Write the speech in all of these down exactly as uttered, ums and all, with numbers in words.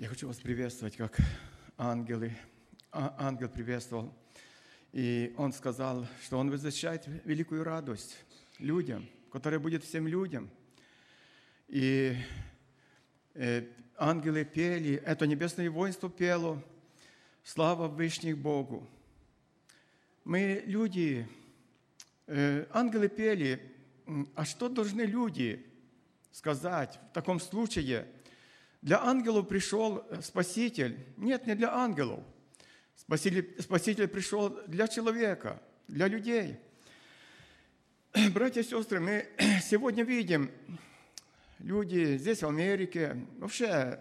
Я хочу вас приветствовать, как ангелы. А, ангел приветствовал. И он сказал, что он возвещает великую радость людям, которая будет всем людям. И э, ангелы пели, это небесное воинство пело, слава Вышних Богу. Мы, люди, э, ангелы пели, а что должны люди сказать в таком случае? Для ангелов пришел Спаситель. Нет, не для ангелов. Спаситель, Спаситель пришел для человека, для людей. Братья и сестры, мы сегодня видим, люди здесь, в Америке, вообще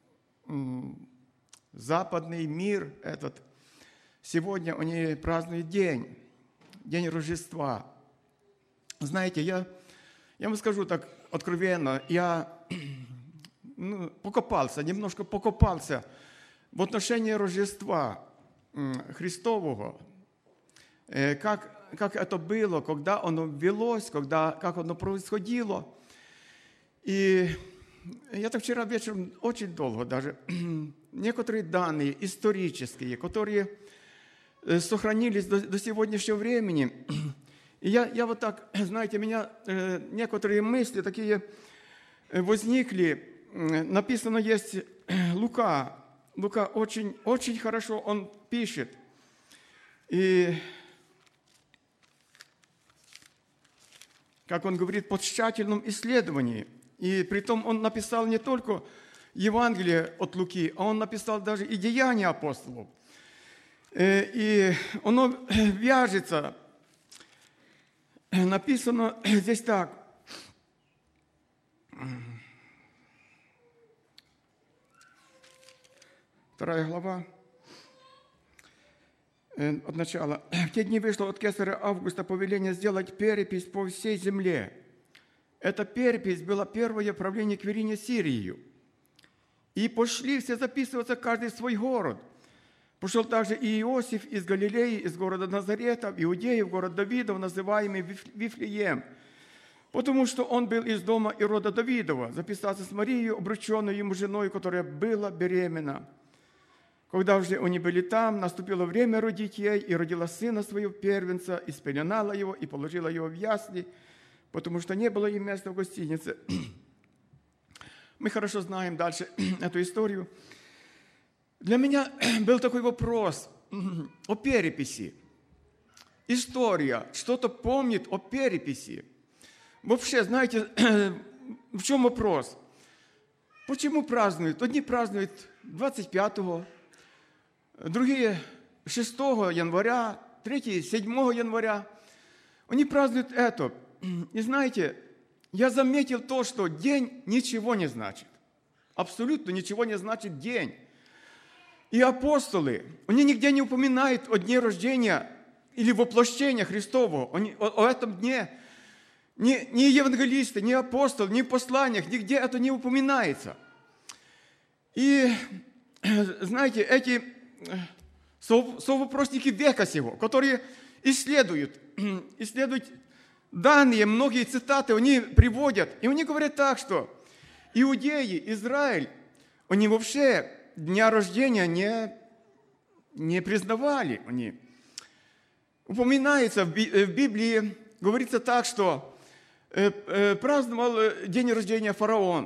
западный мир этот, сегодня они празднуют день, день Рождества. Знаете, я, я вам скажу так откровенно, я ну, покопался, немножко покопался в отношении Рождества Христового, как, как это было, когда оно велось, когда, как оно происходило. И я так вчера вечером очень долго даже, некоторые данные исторические, которые сохранились до, до сегодняшнего времени. И я, я вот так, знаете, у меня некоторые мысли такие возникли. Написано есть Лука. Лука очень, очень хорошо он пишет. И как он говорит, по тщательном исследовании. И притом он написал не только Евангелие от Луки, а он написал даже и Деяния апостолов. И оно вяжется. Написано здесь так. Вторая глава, от начала. «В те дни вышло от кесаря Августа повеление сделать перепись по всей земле. Эта перепись была первое правление Квирине Сирию. И пошли все записываться, каждый в свой город. Пошел также и Иосиф из Галилеи, из города Назарета, в Иудею, в город Давидов, называемый Вифлеем, потому что он был из дома и рода Давидова, записаться с Марией, обрученной ему женой, которая была беременна. Когда уже они были там, наступило время родить ей, и родила сына своего первенца, и спеленала его, и положила его в ясли, потому что не было им места в гостинице». Мы хорошо знаем дальше эту историю. Для меня был такой вопрос о переписи. История что-то помнит о переписи. Вообще, знаете, в чем вопрос? Почему празднуют? Одни празднуют двадцать пятого, другие шестого января, третьи седьмого января. Они празднуют это. И знаете, я заметил то, что день ничего не значит. Абсолютно ничего не значит день. И апостолы, они нигде не упоминают о дне рождения или воплощения Христового, они, о, о этом дне. Ни, ни евангелисты, ни апостолы, ни в посланиях, нигде это не упоминается. И, знаете, эти совопросники века сего, которые исследуют, исследуют данные, многие цитаты они приводят, и они говорят так, что иудеи, Израиль, они вообще дня рождения не, не признавали. Они. Упоминается в Библии, говорится так, что праздновал день рождения фараон.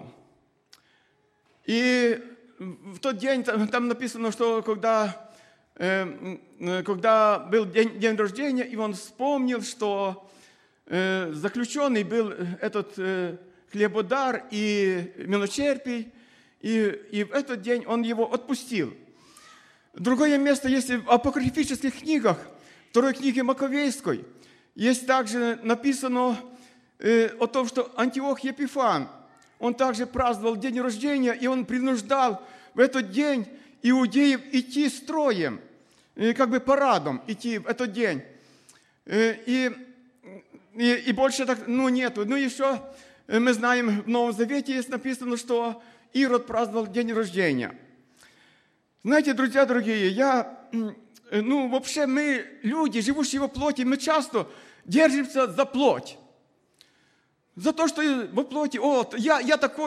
И в тот день там написано, что когда, когда был день, день рождения, и он вспомнил, что заключенный был этот хлебодар и миночерпий, и, и в этот день он его отпустил. Другое место есть в апокрифических книгах, второй книге Маковейской. Есть также написано э, о том, что Антиох Епифан, он также праздновал день рождения, и он принуждал в этот день иудеев идти строем, э, как бы парадом идти в этот день. Э, и, и, и больше так, ну, нету. Ну, еще мы знаем, в Новом Завете есть написано, что Ирод праздновал день рождения. Знаете, друзья дорогие, я, ну, вообще мы, люди, живущие во плоти, мы часто держимся за плоть. За то, что во плоти, о, я, я такой,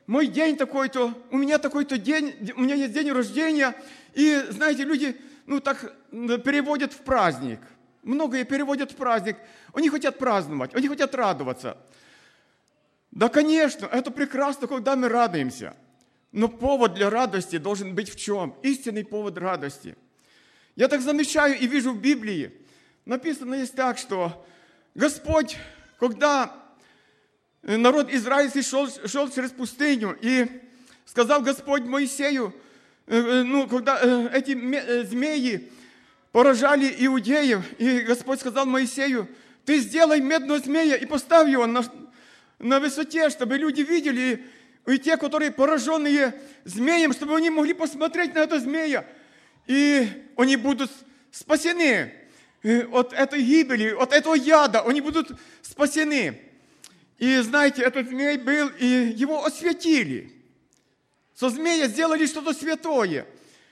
мой день такой-то, у меня такой-то день, у меня есть день рождения. И, знаете, люди, ну, так переводят в праздник. Многие переводят в праздник. Они хотят праздновать, они хотят радоваться. Да, конечно, это прекрасно, когда мы радуемся. Но повод для радости должен быть в чем? Истинный повод радости. Я так замечаю и вижу в Библии, написано есть так, что Господь, когда народ израильский шел, шел через пустыню, и сказал Господь Моисею, ну, когда эти змеи поражали иудеев, и Господь сказал Моисею, ты сделай медного змея и поставь его на, на высоте, чтобы люди видели, и те, которые пораженные змеем, чтобы они могли посмотреть на это змея, и они будут спасены от этой гибели, от этого яда, они будут спасены. И знаете, этот змей был, и его осветили. Со змея сделали что-то святое.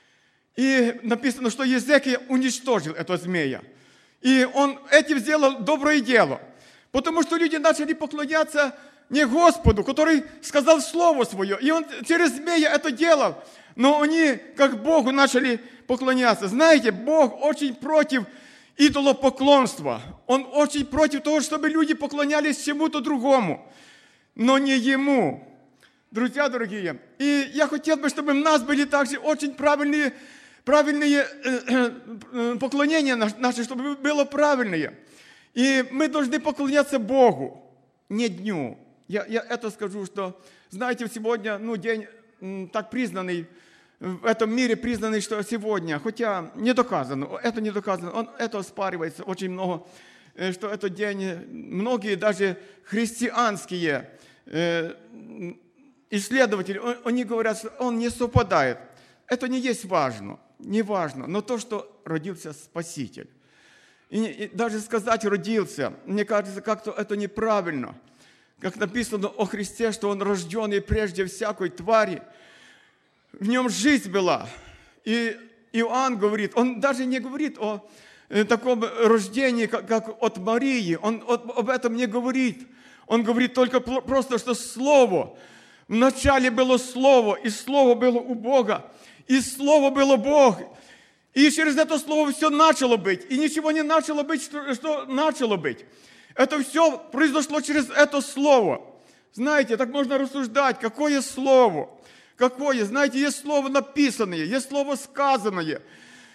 И написано, что Езекия уничтожил этого змея. И он этим сделал доброе дело. Потому что люди начали поклоняться не Господу, который сказал слово свое. И он через змея это делал. Но они, как Богу, начали поклоняться. Знаете, Бог очень против идолопоклонства. Он очень против того, чтобы люди поклонялись чему-то другому, но не Ему. Друзья дорогие, и я хотел бы, чтобы у нас были также очень правильные, правильные поклонения наши, чтобы было правильное. И мы должны поклоняться Богу, не дню. Я, я это скажу, что, знаете, сегодня, ну, день так признанный, в этом мире признанный, что сегодня, хотя не доказано, это не доказано, он, это оспаривается очень много, что этот день, многие даже христианские э, исследователи, они говорят, что он не совпадает. Это не есть важно, не важно, но то, что родился Спаситель. И, и даже сказать «родился», мне кажется, как-то это неправильно. Как написано о Христе, что Он рожденный прежде всякой твари, в нем жизнь была. И Иоанн говорит, он даже не говорит о таком рождении, как, как от Марии. Он об этом не говорит. Он говорит только просто, что Слово. Вначале было Слово, и Слово было у Бога. И Слово было Бог. И через это Слово все начало быть. И ничего не начало быть, что, что начало быть. Это все произошло через это Слово. Знаете, так можно рассуждать, какое Слово. Какое? Знаете, есть слово написанное, есть слово сказанное.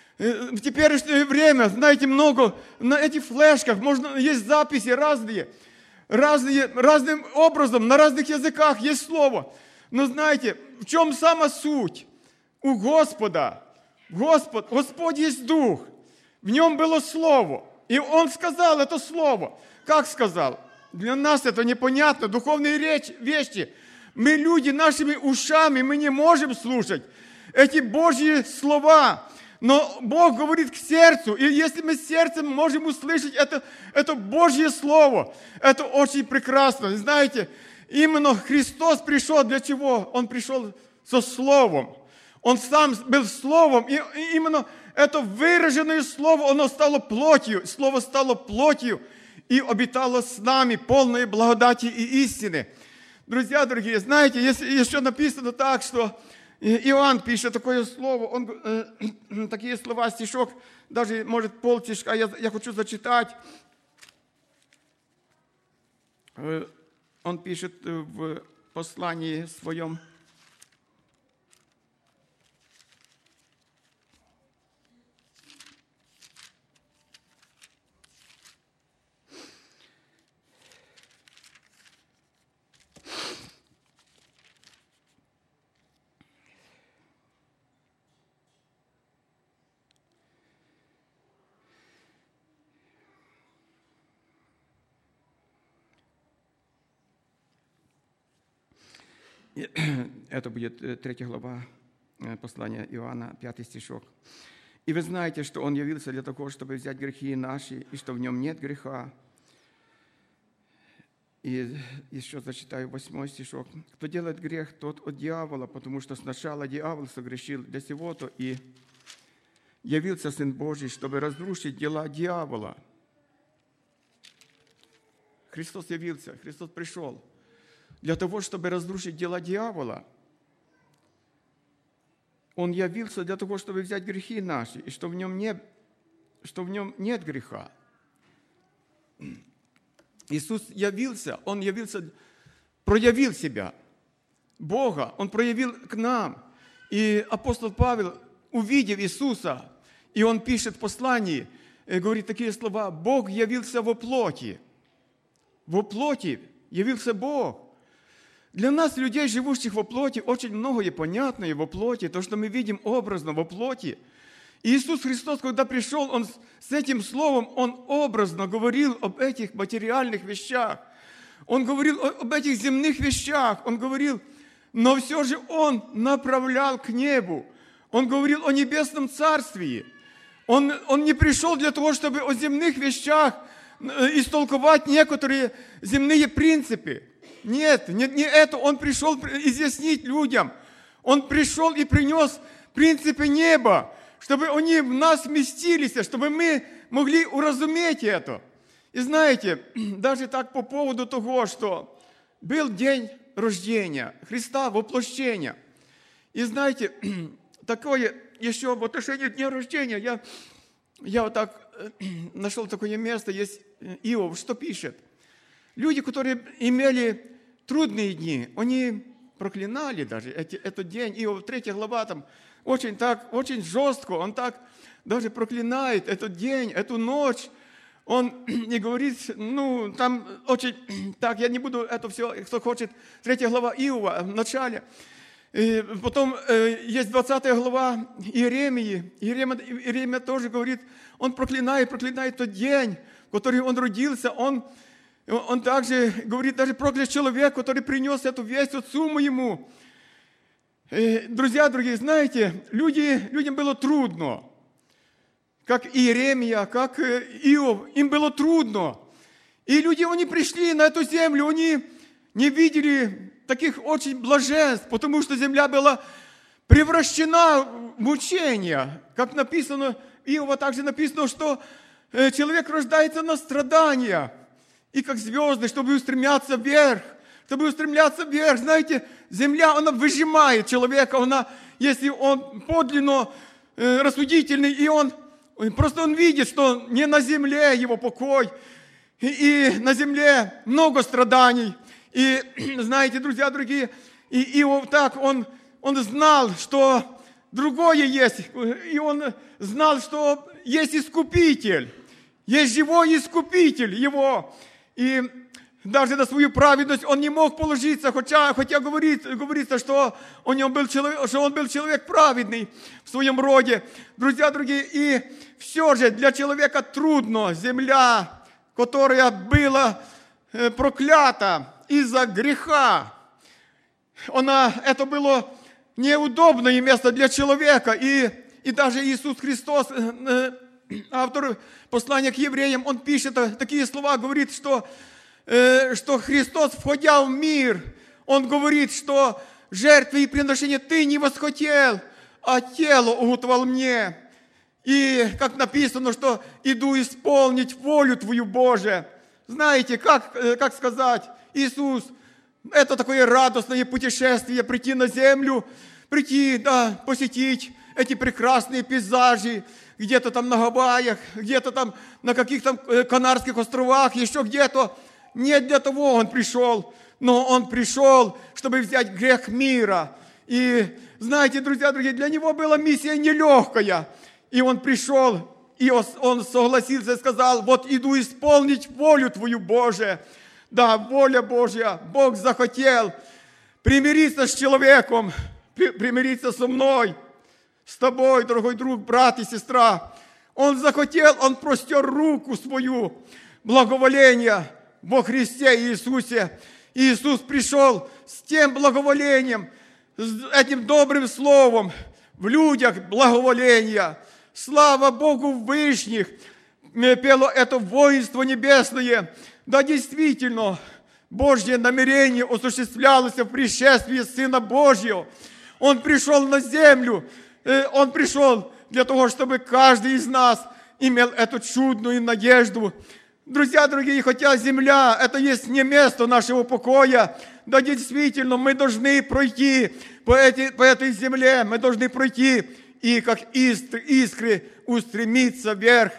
В теперешнее время, знаете, много на этих флешках можно, есть записи разные, разные, разным образом, на разных языках есть слово. Но знаете, в чем сама суть? У Господа, Господь, Господь есть Дух, в нем было слово, и Он сказал это слово. Как сказал? Для нас это непонятно, духовные речи, вещи. Мы люди нашими ушами, мы не можем слушать эти Божьи слова. Но Бог говорит к сердцу. И если мы сердцем можем услышать это, это Божье Слово, это очень прекрасно. Знаете, именно Христос пришел для чего? Он пришел со Словом. Он сам был Словом. И именно это выраженное Слово, оно стало плотью. Слово стало плотью и обитало с нами, полное благодати и истины. Друзья дорогие, знаете, если еще написано так, что Иоанн пишет такое слово, он, э, такие слова, стишок, даже, может, полстишка, я, я хочу зачитать. Э, он пишет в послании своем. Это будет третья глава послания Иоанна, пятый стишок. «И вы знаете, что Он явился для того, чтобы взять грехи наши, и что в Нем нет греха». И еще зачитаю восьмой стишок. «Кто делает грех, тот от дьявола, потому что сначала дьявол согрешил для сего-то, и явился Сын Божий, чтобы разрушить дела дьявола». Христос явился, Христос пришел. для того, чтобы разрушить дела дьявола. Он явился для того, чтобы взять грехи наши, и что в нем нет, что в нем нет греха. Иисус явился, Он явился, проявил себя, Бога, Он проявил к нам. И апостол Павел, увидев Иисуса, и он пишет в послании, говорит такие слова: «Бог явился во плоти». Во плоти явился Бог. Для нас, людей, живущих во плоти, очень многое понятное во плоти, то, что мы видим образно во плоти. И Иисус Христос, когда пришел, Он с этим словом, Он образно говорил об этих материальных вещах. Он говорил об этих земных вещах. Он говорил, но все же Он направлял к небу. Он говорил о небесном царстве. Он, он не пришел для того, чтобы о земных вещах истолковать некоторые земные принципы. Нет, не, не это. Он пришел изъяснить людям. Он пришел и принес принципы неба, чтобы они в нас вместились, чтобы мы могли уразуметь это. И знаете, даже так по поводу того, что был день рождения Христа, воплощения. И знаете, такое еще в отношении дня рождения, я, я вот так нашел такое место, есть Иов, что пишет. Люди, которые имели трудные дни, они проклинали даже эти, этот день. Иов, третья глава, там очень так, очень жестко, он так даже проклинает этот день, эту ночь. Он и говорит, ну, там очень, так, я не буду это все, кто хочет, третья глава Иова в начале. И потом э, есть двадцатая глава Иеремии. Иеремия, Иеремия тоже говорит, он проклинает, проклинает тот день, в который он родился. Он, он также говорит, даже проклят человек, который принес эту весть отцу моему. И, друзья, дорогие, знаете, люди, людям было трудно. Как Иеремия, как Иов, им было трудно. И люди, они пришли на эту землю, они не видели таких очень блаженств, потому что земля была превращена в мучения. Как написано, Иова также написано, что человек рождается на страдания, и как звезды, чтобы устремляться вверх, чтобы устремляться вверх. Знаете, земля, она выжимает человека, она, если он подлинно рассудительный, и он просто он видит, что не на земле его покой, и, и на земле много страданий. И знаете, друзья, другие, и, и вот так он, он знал, что другое есть, и он знал, что есть Искупитель, есть живой Искупитель его, и даже на свою праведность он не мог положиться, хотя, хотя говорит, говорится, что он, он был человек, что он был человек праведный в своем роде. Друзья, другие, и все же для человека трудно, земля, которая была проклята из-за греха, она, это было неудобное место для человека. И, и даже Иисус Христос, автор послания к евреям, он пишет такие слова, говорит, что, что Христос, входя в мир, он говорит, что жертвы и приношения ты не восхотел, а тело уготовал мне. И как написано, что иду исполнить волю Твою, Боже. Знаете, как, как сказать, Иисус, это такое радостное путешествие, прийти на землю, прийти, да, посетить эти прекрасные пейзажи, где-то там на Гавайях, где-то там на каких-то Канарских островах, еще где-то. Не для того Он пришел, но Он пришел, чтобы взять грех мира. И знаете, друзья, дорогие, для Него была миссия нелегкая. И Он пришел, и Он согласился и сказал, вот иду исполнить волю Твою, Боже. Да, воля Божья, Бог захотел примириться с человеком, примириться со мной, с тобой, дорогой друг, брат и сестра. Он захотел, Он простер руку свою, благоволение во Христе Иисусе. Иисус пришел с тем благоволением, с этим добрым словом в людях благоволения. Слава Богу Вышних, пело это воинство небесное. Да, действительно, Божье намерение осуществлялось в пришествии Сына Божьего. Он пришел на землю, Он пришел для того, чтобы каждый из нас имел эту чудную надежду Друзья дорогие, хотя земля – это есть не место нашего покоя, да действительно мы должны пройти по, эти, по этой земле, мы должны пройти и как искры, искры устремиться вверх.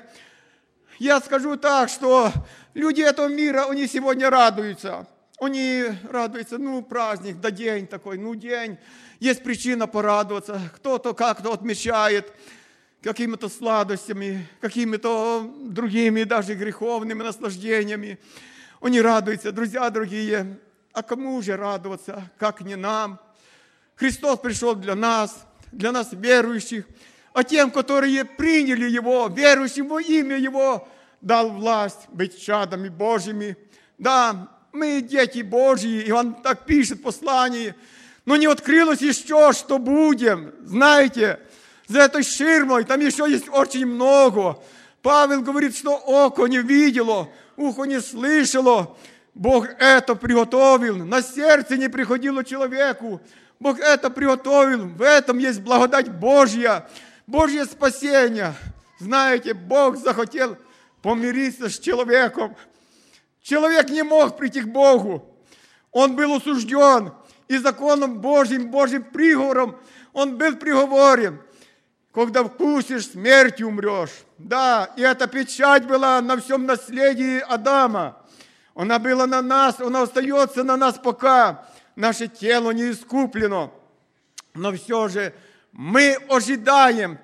Я скажу так, что люди этого мира, они сегодня радуются. Они радуются, ну, праздник, да день такой, ну, день. Есть причина порадоваться. Кто-то как-то отмечает какими-то сладостями, какими-то другими даже греховными наслаждениями. Они радуются. Друзья дорогие, а кому же радоваться, как не нам? Христос пришел для нас, для нас верующих, а тем, которые приняли Его, верующим во имя Его, дал власть быть чадами Божьими. Да, мы дети Божьи, и Он так пишет в послании, но не открылось еще, что будем. Знаете, за этой ширмой там еще есть очень много. Павел говорит, что око не видело, ухо не слышало. Бог это приготовил, на сердце не приходило человеку. Бог это приготовил, в этом есть благодать Божья, Божье спасение. Знаете, Бог захотел помириться с человеком. Человек не мог прийти к Богу. Он был осужден, и законом Божьим, Божьим приговором он был приговорен. Когда вкусишь, смертью умрешь. Да, и эта печать была на всем наследии Адама. Она была на нас, она остается на нас, пока наше тело не искуплено. Но все же мы ожидаем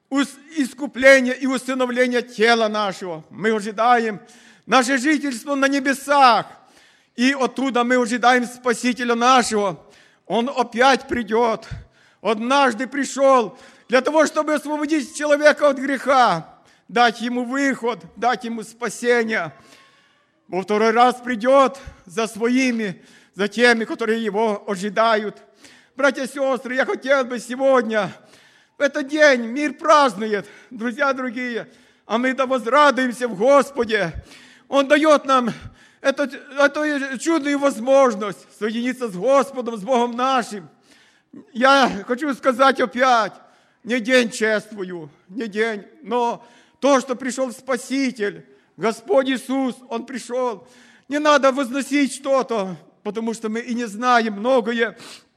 искупления и усыновления тела нашего. Мы ожидаем наше жительство на небесах. И оттуда мы ожидаем Спасителя нашего. Он опять придет. Однажды пришел для того, чтобы освободить человека от греха, дать ему выход, дать ему спасение. Во второй раз придет за своими, за теми, которые его ожидают. Братья и сестры, я хотел бы сегодня, в этот день мир празднует, друзья дорогие, а мы да возрадуемся в Господе. Он дает нам эту, эту чудную возможность соединиться с Господом, с Богом нашим. Я хочу сказать опять, не день чествую, не день, но то, что пришел Спаситель, Господь Иисус, Он пришел. Не надо возносить что-то, потому что мы и не знаем многое.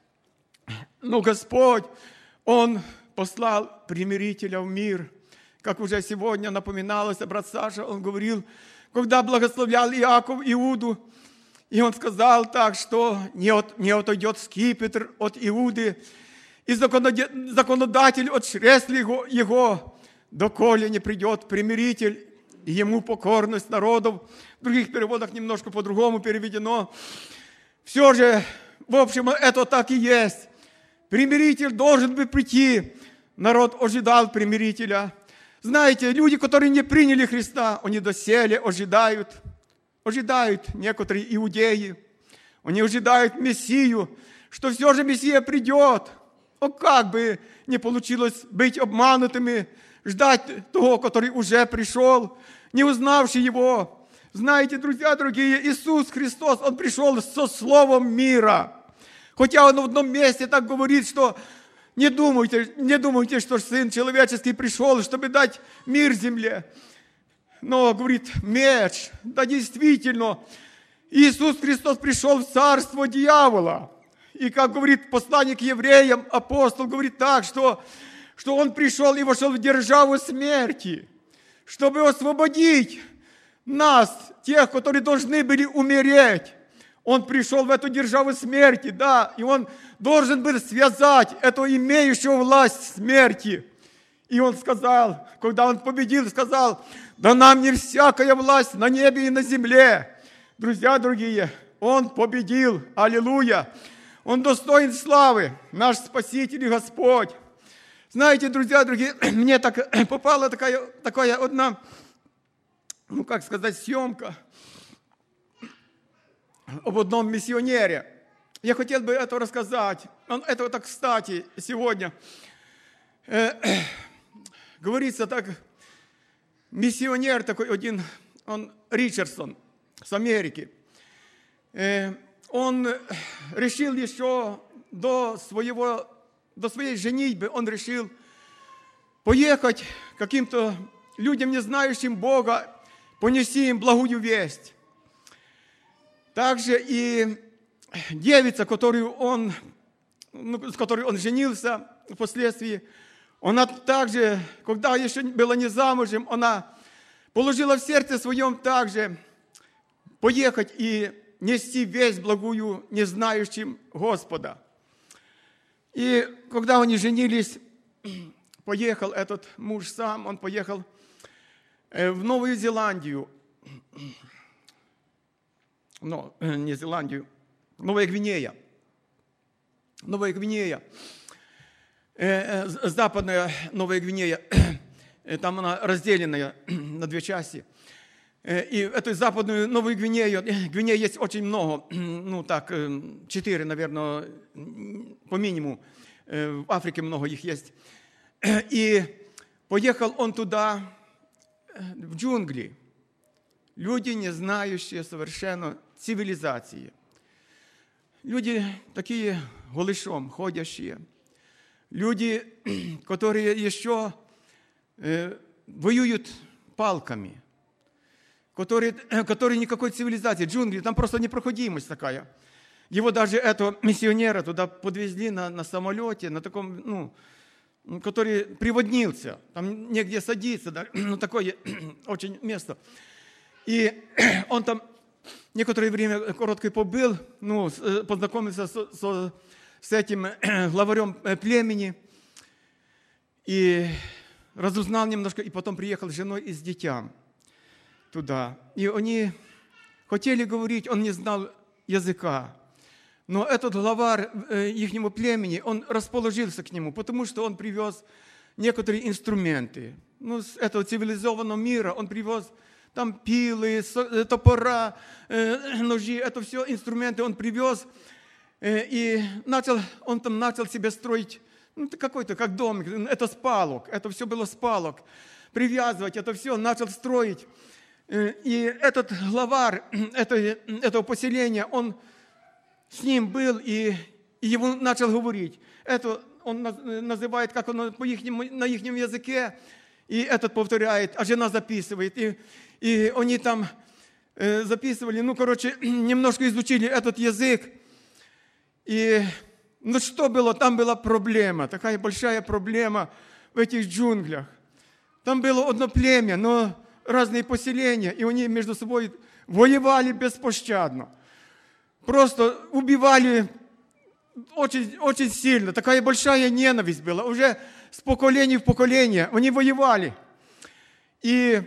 Но Господь, Он послал примирителя в мир. Как уже сегодня напоминалось, брат Саша, он говорил, когда благословлял Иаков Иуду, и он сказал так, что не, от, не отойдет скипетр от Иуды, и законодатель от чресла его, его, доколе не придет примиритель, и ему покорность народов. В других переводах немножко по-другому переведено. Все же, в общем, это так и есть. Примиритель должен бы прийти. Народ ожидал примирителя. Знаете, люди, которые не приняли Христа, они доселе ожидают. Ожидают некоторые иудеи. Они ожидают Мессию, что все же Мессия придет. О, как бы не получилось быть обманутыми, ждать того, который уже пришел, не узнавший Его. Знаете, друзья дорогие, Иисус Христос, Он пришел со словом мира. Хотя Он в одном месте так говорит, что не думайте, не думайте, что Сын Человеческий пришел, чтобы дать мир земле. Но, говорит, меч. Да, действительно, Иисус Христос пришел в царство дьявола. И, как говорит посланник евреям, апостол говорит так, что, что Он пришел и вошел в державу смерти, чтобы освободить нас, тех, которые должны были умереть. Он пришел в эту державу смерти, да, и Он должен был связать эту имеющую власть смерти. И Он сказал, когда Он победил, сказал, да нам не всякая власть на небе и на земле. Друзья дорогие, Он победил, аллилуйя. Он достоин славы, наш Спаситель и Господь. Знаете, друзья дорогие, мне так попала такая, такая одна, ну как сказать, съемка об одном миссионере. Я хотел бы это рассказать. Это так кстати сегодня. Э, говорится так, миссионер такой один, он Ричардсон с Америки. Э, он решил еще до своего, до своей женитьбы, он решил поехать к каким-то людям, не знающим Бога, понеси им благую весть. Также и девица, которую он, ну, с которой он женился впоследствии, она также, когда еще была не замужем, она положила в сердце своем также поехать и нести весть благую не знающим Господа. И когда они женились, поехал этот муж сам, он поехал в Новую Зеландию, но не Зеландию, Новая Гвинея. Новая Гвинея, западная Новая Гвинея, там она разделенная на две части. И эту западную Новую Гвинею, Гвинеи есть очень много, ну так, четыре, наверное, по минимуму, в Африке много их есть. И поехал он туда, в джунгли, люди, не знающие совершенно цивилизации. Люди такие голышом ходящие. Люди, которые еще э, воюют палками. Которые, которые никакой цивилизации. Джунгли, там просто непроходимость такая. Его даже этого миссионера туда подвезли на, на самолете, на таком, ну, который приводнился. Там негде садиться, да, ну, такое очень место. И он там некоторое время коротко побыл, ну, познакомился с, с, с этим главарем племени и разузнал немножко, и потом приехал с женой и с детьми туда. И они хотели говорить, он не знал языка, но этот главарь ихнего племени, он расположился к нему, потому что он привез некоторые инструменты. Ну, с этого цивилизованного мира он привез там пилы, топора, ножи, это все инструменты он привез. И начал, он там начал себе строить, ну, какой-то, как домик, это с палок, это все было с палок. Привязывать это все, начал строить. И этот главарь этого, этого поселения, он с ним был и, и ему начал говорить. Это он называет, как он по ихнему, на их языке, и этот повторяет, а жена записывает. И, и они там э, записывали, ну, короче, немножко изучили этот язык. И, ну, что было? Там была проблема, такая большая проблема в этих джунглях. Там было одно племя, но разные поселения, и они между собой воевали беспощадно. Просто убивали очень, очень сильно. Такая большая ненависть была. Уже с поколения в поколение они воевали. И,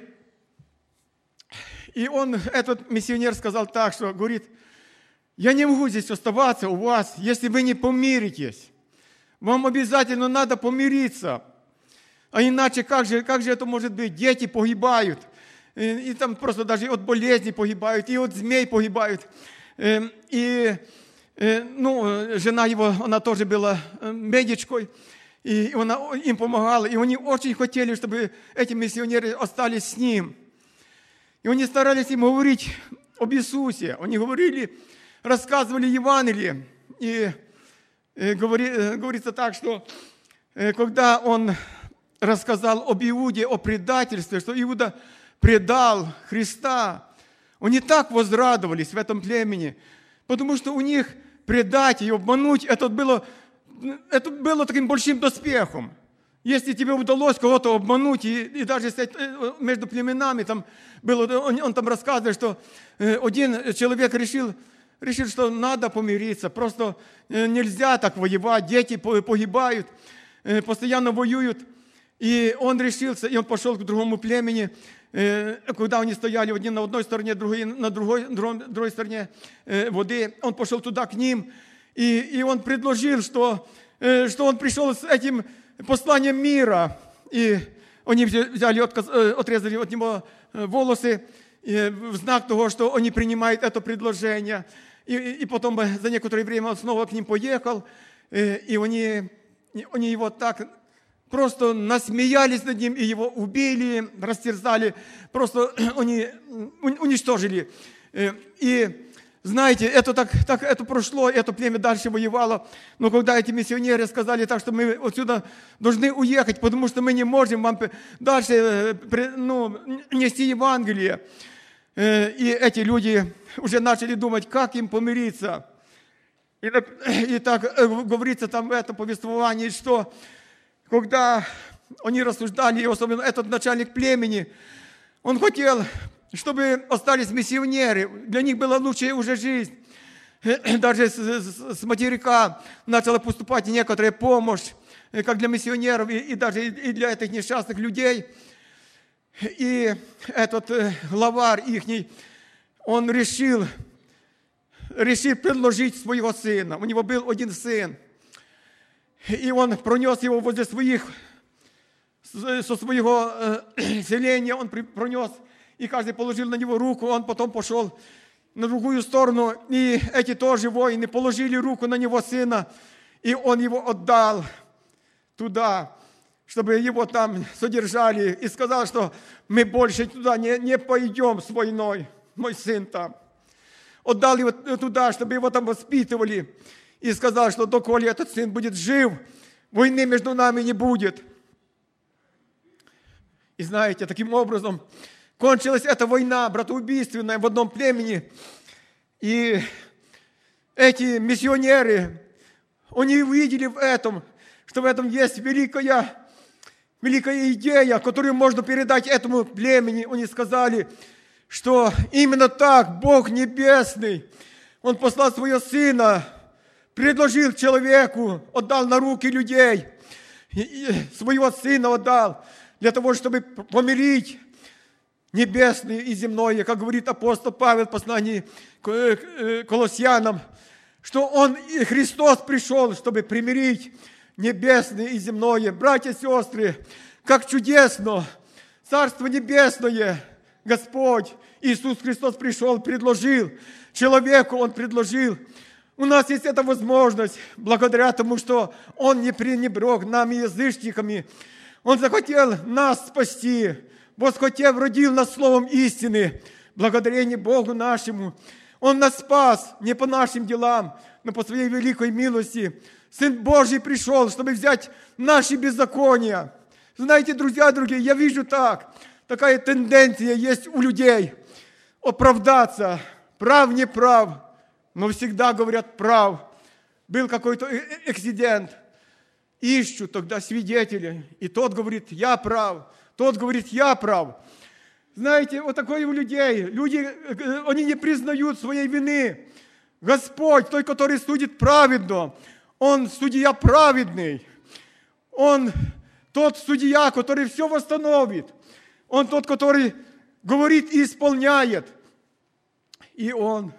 и он, этот миссионер, сказал так, что, говорит, я не могу здесь оставаться у вас, если вы не помиритесь. Вам обязательно надо помириться. А иначе как же, как же это может быть? Дети погибают. И, и там просто даже от болезней погибают, и от змей погибают. И, и ну, жена его, она тоже была медичкой, и она им помогала. И они очень хотели, чтобы эти миссионеры остались с ним. И они старались им говорить об Иисусе. Они говорили, рассказывали Евангелие. И, и говори, говорится так, что когда он рассказал об Иуде, о предательстве, что Иуда предал Христа, они так возрадовались в этом племени, потому что у них предать и обмануть, это было, это было таким большим доспехом. Если тебе удалось кого-то обмануть, и, и даже между племенами, там было, он, он там рассказывает, что один человек решил, решил, что надо помириться, просто нельзя так воевать, дети погибают, постоянно воюют. И он решился, и он пошел к другому племени, когда они стояли одни на одной стороне, другие на другой, другой стороне воды. Он пошел туда к ним, и, и он предложил, что, что он пришел с этим посланием мира. И они взяли, отрезали от него волосы в знак того, что они принимают это предложение. И, и потом за некоторое время он снова к ним поехал, и они, они его так просто насмеялись над ним, и его убили, растерзали, просто они уничтожили. И Знаете, это так, так это прошло, это племя дальше воевало. Но когда эти миссионеры сказали так, что мы отсюда должны уехать, потому что мы не можем вам дальше ну, нести Евангелие. И эти люди уже начали думать, как им помириться. И, и так говорится там в этом повествовании, что когда они рассуждали, и особенно этот начальник племени, он хотел, чтобы остались миссионеры. Для них была лучшая уже жизнь. Даже с, с, с материка начала поступать некоторая помощь, как для миссионеров, и, и даже и для этих несчастных людей. И этот главарь ихний, он решил, решил предложить своего сына. У него был один сын. И он пронес его возле своих, со своего э, селения, он пронес, и каждый положил на него руку, он потом пошел на другую сторону, и эти тоже воины положили руку на него сына, и он его отдал туда, чтобы его там содержали, и сказал, что мы больше туда не, не пойдем с войной, мой сын там. Отдал его туда, чтобы его там воспитывали, и сказал, что доколе этот сын будет жив, войны между нами не будет. И знаете, таким образом кончилась эта война братоубийственная в одном племени. И эти миссионеры, они увидели в этом, что в этом есть великая, великая идея, которую можно передать этому племени. Они сказали, что именно так Бог Небесный, Он послал своего Сына, предложил человеку, отдал на руки людей, своего Сына отдал, для того, чтобы помирить небесное и земное, как говорит апостол Павел в послании к Колоссянам, что Он, Христос, пришел, чтобы примирить небесное и земное. Братья и сестры, как чудесно! Царство Небесное, Господь Иисус Христос пришел, предложил человеку, Он предложил. У нас есть эта возможность, благодаря тому, что Он не пренебрег нами, язычниками. Он захотел нас спасти, восхотев, родил нас словом истины, благодарение Богу нашему. Он нас спас не по нашим делам, но по Своей великой милости. Сын Божий пришел, чтобы взять наши беззакония. Знаете, друзья, другие, я вижу так, такая тенденция есть у людей оправдаться, прав, не прав, но всегда говорят прав. Был какой-то эксцидент. Ищут тогда свидетеля, и тот говорит, я прав, тот говорит, я прав. Знаете, вот такое у людей, люди, они не признают своей вины. Господь, той, который судит праведно, Он судья праведный, Он тот судья, который все восстановит, Он тот, который говорит и исполняет. И Он,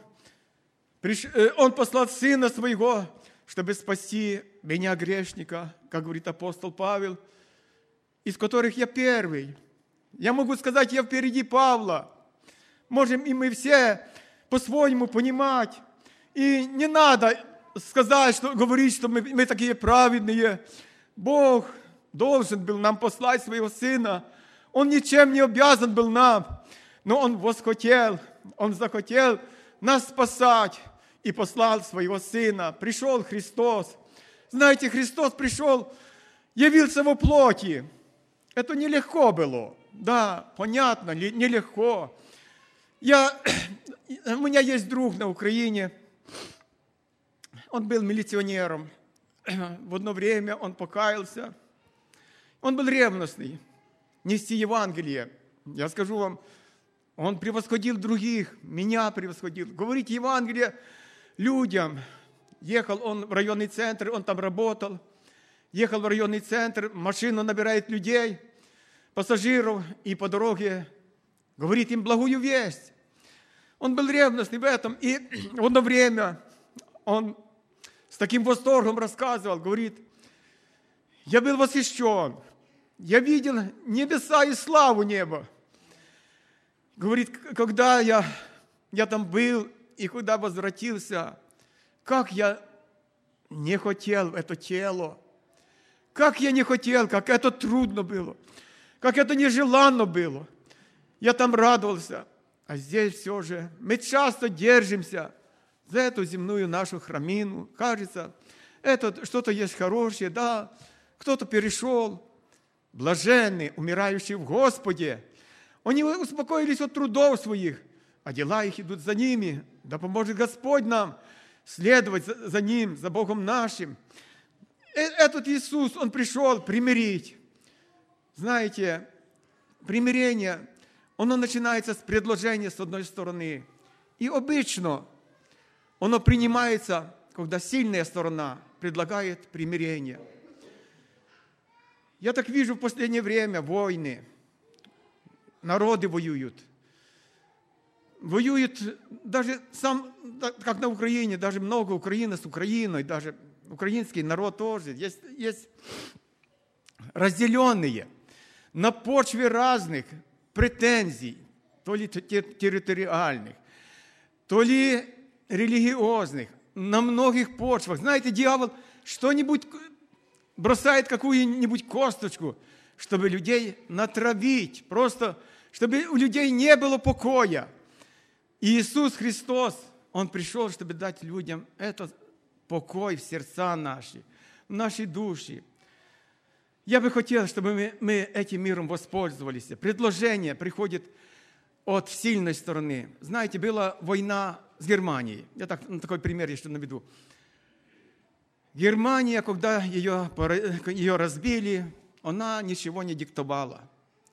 он послал Сына Своего, чтобы спасти меня, грешника, как говорит апостол Павел, из которых я первый. Я могу сказать, я впереди Павла. Можем и мы все по-своему понимать. И не надо сказать, что, говорить, что мы, мы такие праведные. Бог должен был нам послать своего Сына. Он ничем не обязан был нам, но Он восхотел, Он захотел нас спасать и послал своего Сына. Пришел Христос. Знаете, Христос пришел, явился во плоти. Это нелегко было. Да, понятно, нелегко. Я, у меня есть друг на Украине. Он был милиционером. В одно время он покаялся. Он был ревностный. Нести Евангелие. Я скажу вам, он превосходил других, меня превосходил. Говорить Евангелие людям. Ехал он в районный центр, он там работал. Ехал в районный центр, машина набирает людей, пассажиров, и по дороге говорит им благую весть. Он был ревностный в этом, и в одно время он с таким восторгом рассказывал, говорит, я был восхищен, я видел небеса и славу неба. Говорит, когда я, я там был и когда возвратился, как я не хотел это тело, как я не хотел, как это трудно было, как это нежеланно было. Я там радовался, а здесь все же мы часто держимся за эту земную нашу храмину. Кажется, это что-то есть хорошее, да, кто-то перешел. Блаженны, умирающие в Господе. Они успокоились от трудов своих, а дела их идут за ними. Да поможет Господь нам следовать за, за Ним, за Богом нашим. Этот Иисус, Он пришел примирить. Знаете, примирение, оно начинается с предложения с одной стороны. И обычно оно принимается, когда сильная сторона предлагает примирение. Я так вижу в последнее время войны. Народы воюют. Воюют даже сам, как на Украине, даже много Украины с Украиной, даже украинский народ тоже. Есть, есть разделенные на почве разных претензий, то ли территориальных, то ли религиозных, на многих почвах. Знаете, дьявол что-нибудь бросает, какую-нибудь косточку, чтобы людей натравить, просто чтобы у людей не было покоя. И Иисус Христос, Он пришел, чтобы дать людям этот покой в сердца наши, в нашей души. Я бы хотел, чтобы мы, мы этим миром воспользовались. Предложение приходит от сильной стороны. Знаете, была война с Германией. Я так, такой пример еще наведу. Германия, когда ее, ее разбили, она ничего не диктовала.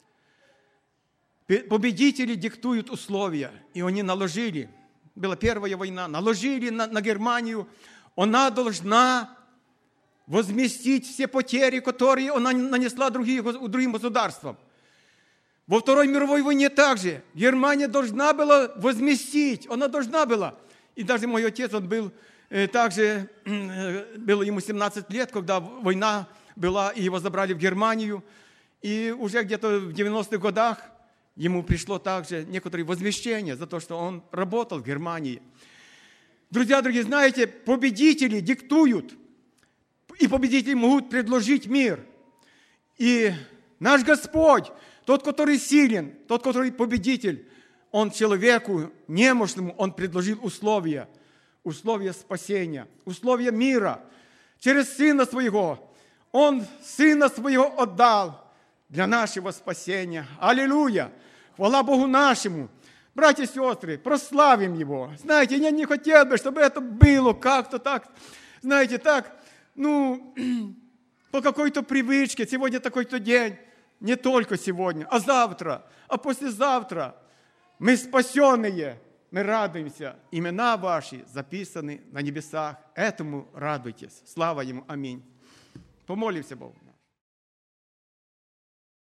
Победители диктуют условия, и они наложили, была первая война, наложили на, на Германию, она должна возместить все потери, которые она нанесла другим, другим государствам. Во Второй мировой войне также Германия должна была возместить, она должна была. И даже мой отец, он был также, было ему семнадцать лет, когда война была, и его забрали в Германию. И уже где-то в девяностых годах ему пришло также некоторые возмещения за то, что он работал в Германии. Друзья дорогие, знаете, победители диктуют, и победители могут предложить мир. И наш Господь, тот, который силен, тот, который победитель, Он человеку немощному, Он предложил условия, условия спасения, условия мира. Через Сына Своего. Он Сына Своего отдал для нашего спасения. Аллилуйя! Хвала Богу нашему! Братья и сестры, прославим Его. Знаете, я не хотел бы, чтобы это было как-то так, знаете, так, ну, по какой-то привычке. Сегодня такой-то день. Не только сегодня, а завтра, а послезавтра. Мы спасенные. Мы радуемся. Имена ваши записаны на небесах. Этому радуйтесь. Слава Ему. Аминь. Помолимся Богу.